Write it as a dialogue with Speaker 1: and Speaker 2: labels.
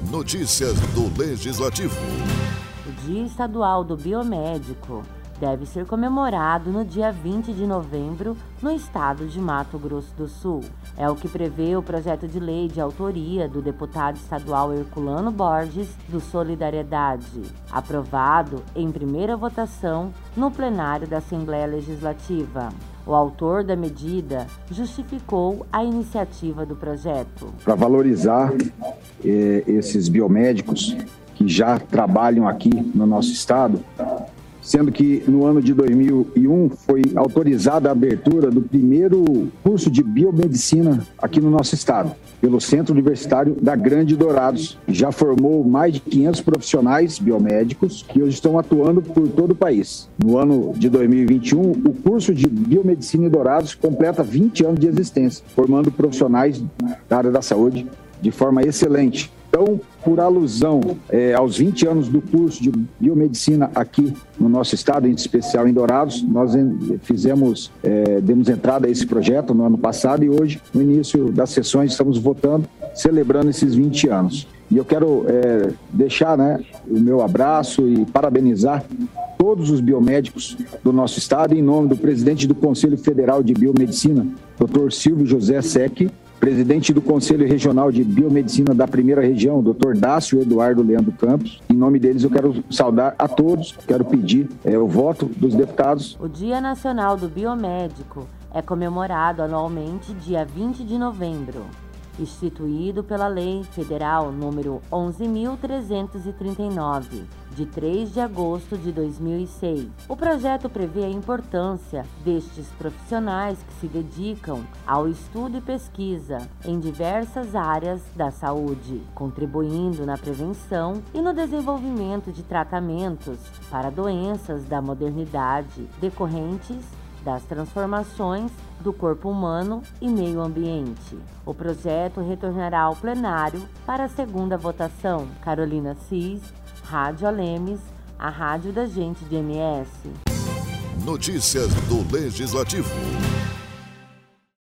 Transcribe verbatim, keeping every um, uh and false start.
Speaker 1: Notícias do Legislativo.
Speaker 2: O Dia Estadual do Biomédico deve ser comemorado no dia vinte de novembro no estado de Mato Grosso do Sul. É o que prevê o projeto de lei de autoria do deputado estadual Herculano Borges, do Solidariedade, aprovado em primeira votação no plenário da Assembleia Legislativa. O autor da medida justificou a iniciativa do projeto.
Speaker 3: Para valorizar eh, esses biomédicos que já trabalham aqui no nosso estado, sendo que no ano de dois mil e um foi autorizada a abertura do primeiro curso de biomedicina aqui no nosso estado, pelo Centro Universitário da Grande Dourados. Já formou mais de quinhentos profissionais biomédicos que hoje estão atuando por todo o país. No ano de dois mil e vinte e um, o curso de biomedicina em Dourados completa vinte anos de existência, formando profissionais da área da saúde de forma excelente. Então, por alusão é, aos vinte anos do curso de biomedicina aqui no nosso estado, em especial em Dourados, nós fizemos, é, demos entrada a esse projeto no ano passado e hoje, no início das sessões, estamos votando, celebrando esses vinte anos. E eu quero é, deixar né, o meu abraço e parabenizar todos os biomédicos do nosso estado, em nome do presidente do Conselho Federal de Biomedicina, doutor Silvio José Secchi, presidente do Conselho Regional de Biomedicina da Primeira Região, doutor Dácio Eduardo Leandro Campos. Em nome deles, eu quero saudar a todos, quero pedir é, o voto dos deputados.
Speaker 2: O Dia Nacional do Biomédico é comemorado anualmente dia vinte de novembro, instituído pela Lei Federal número onze mil trezentos e trinta e nove, de três de agosto de dois mil e seis. O projeto prevê a importância destes profissionais que se dedicam ao estudo e pesquisa em diversas áreas da saúde, contribuindo na prevenção e no desenvolvimento de tratamentos para doenças da modernidade decorrentes das transformações do corpo humano e meio ambiente. O projeto retornará ao plenário para a segunda votação. Carolina Cis, Rádio Alemes, a rádio da gente de M S.
Speaker 1: Notícias do Legislativo.